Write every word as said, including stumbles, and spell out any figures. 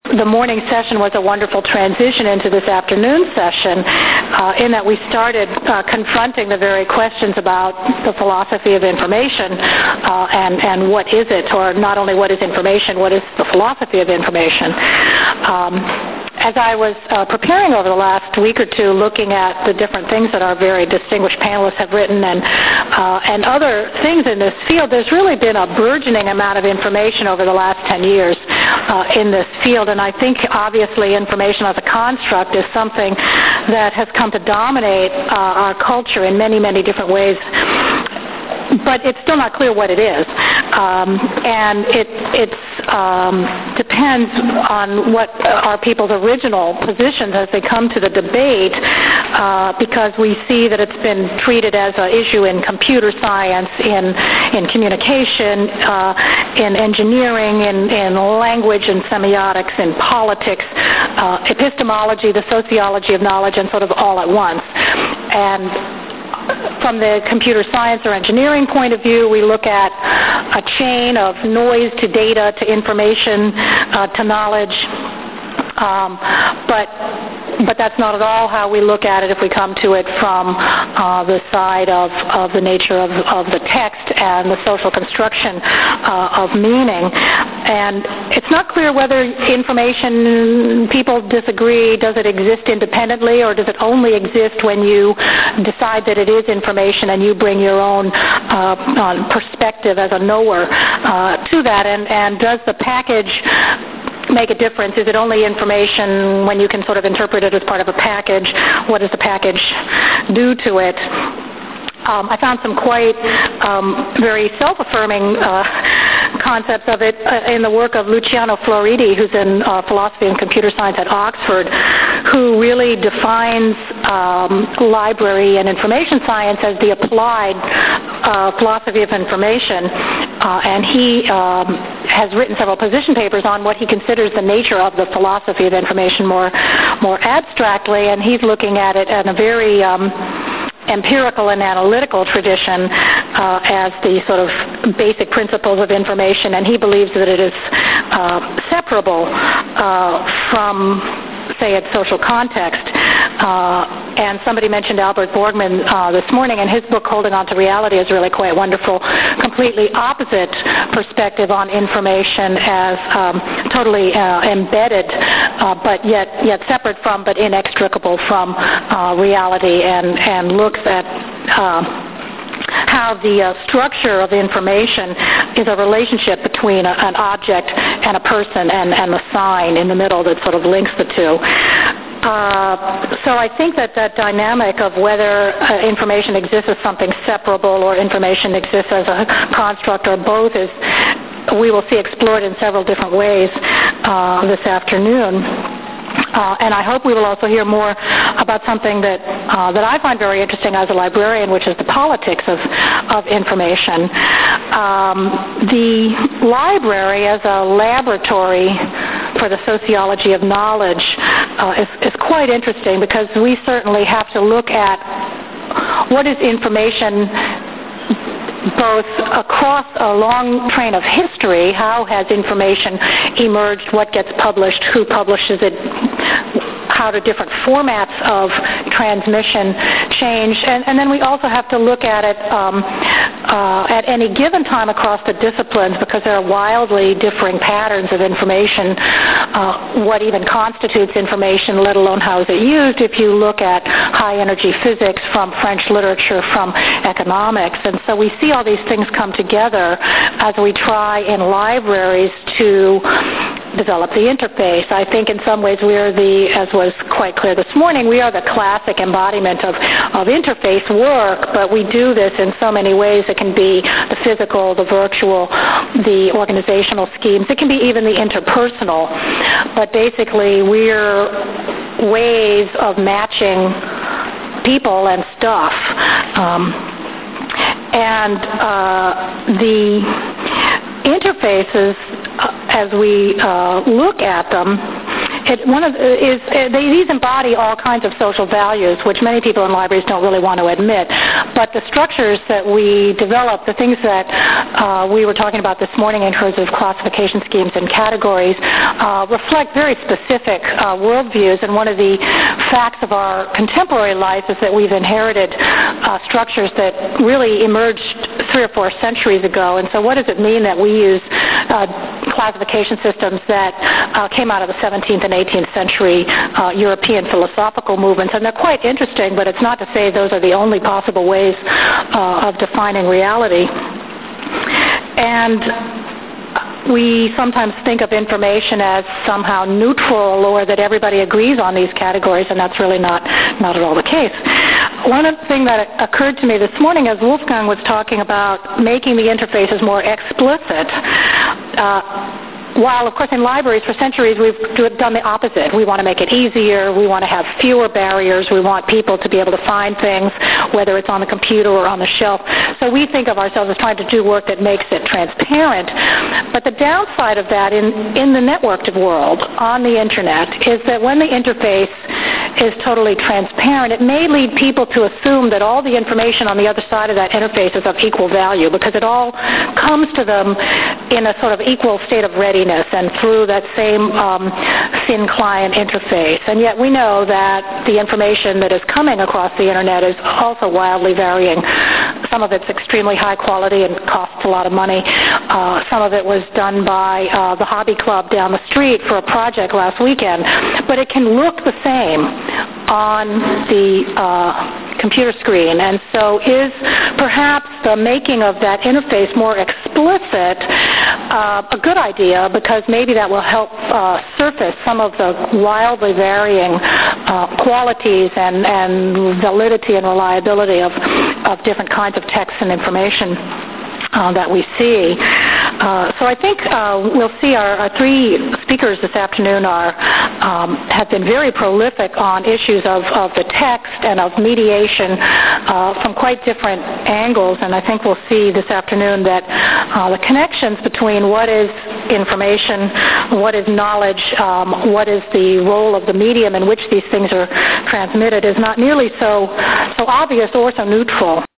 the morning session was a wonderful transition into this afternoon session uh, in that we started uh, confronting the very questions about the philosophy of information uh, and, and what is it, or not only what is information, what is the philosophy of information. Um, As I was uh, preparing over the last week or two, looking at the different things that our very distinguished panelists have written and uh, and other things in this field, there's really been a burgeoning amount of information over the last ten years uh, in this field. And I think, obviously, information as a construct is something that has come to dominate uh, our culture in many, many different ways. But it's still not clear what it is, um, and it it's, um, depends on what are people's original positions as they come to the debate, uh, because we see that it's been treated as an issue in computer science, in in communication, uh, in engineering, in, in language and semiotics, in politics, uh, epistemology, the sociology of knowledge, and sort of all at once. And from the computer science or engineering point of view, we look at a chain of noise to data to information uh, to knowledge. Um, but but that's not at all how we look at it if we come to it from uh, the side of, of the nature of, of the text and the social construction uh, of meaning. And it's not clear whether information, people disagree, does it exist independently, or does it only exist when you decide that it is information and you bring your own uh, perspective as a knower uh, to that, and, and does the package make a difference? Is it only information when you can sort of interpret it as part of a package? What does the package do to it? Um, I found some quite um, very self-affirming uh, concepts of it uh, in the work of Luciano Floridi, who's in uh, philosophy and computer science at Oxford, who really defines um, library and information science as the applied uh, philosophy of information. Uh, and he um, has written several position papers on what he considers the nature of the philosophy of information more, more abstractly, and he's looking at it in a very um, empirical and analytical tradition uh, as the sort of basic principles of information, and he believes that it is uh, separable uh, from, say, its social context. Uh, and somebody mentioned Albert Borgman uh, this morning, and his book, Holding On to Reality, is really quite wonderful. Completely opposite perspective on information as um, totally uh, embedded, uh, but yet yet separate from, but inextricable from uh, reality, and, and looks at uh, how the uh, structure of information is a relationship between a, an object and a person, and, and the sign in the middle that sort of links the two. Uh, so I think that that dynamic of whether uh, information exists as something separable or information exists as a construct or both is, we will see explored in several different ways uh, this afternoon. Uh, and I hope we will also hear more about something that uh, that I find very interesting as a librarian, which is the politics of, of information. Um, the library as a laboratory for the sociology of knowledge uh, is, is quite interesting, because we certainly have to look at what is information both across a long train of history. How has information emerged? What gets published? Who publishes it? How do different formats of transmission change? And, and then we also have to look at it um, uh, at any given time across the disciplines, because there are wildly differing patterns of information. Uh, what even constitutes information, let alone how is it used, if you look at high-energy physics from French literature, from economics. And so we see all these things come together as we try in libraries to develop the interface. I think in some ways we are the, as was quite clear this morning, we are the classic embodiment of, of interface work, but we do this in so many ways. It can be the physical, the virtual, the organizational schemes. It can be even the interpersonal. But basically we're ways of matching people and stuff. Um, and uh, the interfaces, uh, as we uh, look at them it, one of is uh, they, these embody all kinds of social values, which many people in libraries don't really want to admit. But the structures that we develop, the things that uh, we were talking about this morning in terms of classification schemes and categories, uh, reflect very specific uh, worldviews. And one of the facts of our contemporary life is that we've inherited uh, structures that really emerged three or four centuries ago. And so what does it mean that we use uh, classification systems that uh, came out of the seventeenth and eighteenth century uh, European philosophical movements? And they're quite interesting, but it's not to say those are the only possible ways uh, of defining reality. And we sometimes think of information as somehow neutral, or that everybody agrees on these categories, and that's really not, not at all the case. One of the things that occurred to me this morning as Wolfgang was talking about making the interfaces more explicit, uh, while, of course, in libraries for centuries we've done the opposite. We want to make it easier. We want to have fewer barriers. We want people to be able to find things, whether it's on the computer or on the shelf. So we think of ourselves as trying to do work that makes it transparent. But the downside of that in, in the networked world, on the Internet, is that when the interface is totally transparent, it may lead people to assume that all the information on the other side of that interface is of equal value, because it all comes to them in a sort of equal state of readiness and through that same um, thin client interface. And yet we know that the information that is coming across the Internet is also wildly varying. Some of it's extremely high quality and costs a lot of money. Uh, some of it was done by uh, the hobby club down the street for a project last weekend. But it can look the same on the uh, computer screen. And so is perhaps the making of that interface more explicit uh, a good idea, because maybe that will help uh, surface some of the wildly varying uh, qualities and, and validity and reliability of, of different kinds of text and information Uh, that we see. Uh, so I think uh, we'll see our, our three speakers this afternoon are um, have been very prolific on issues of, of the text and of mediation uh, from quite different angles. And I think we'll see this afternoon that uh, the connections between what is information, what is knowledge, um, what is the role of the medium in which these things are transmitted is not nearly so so obvious or so neutral.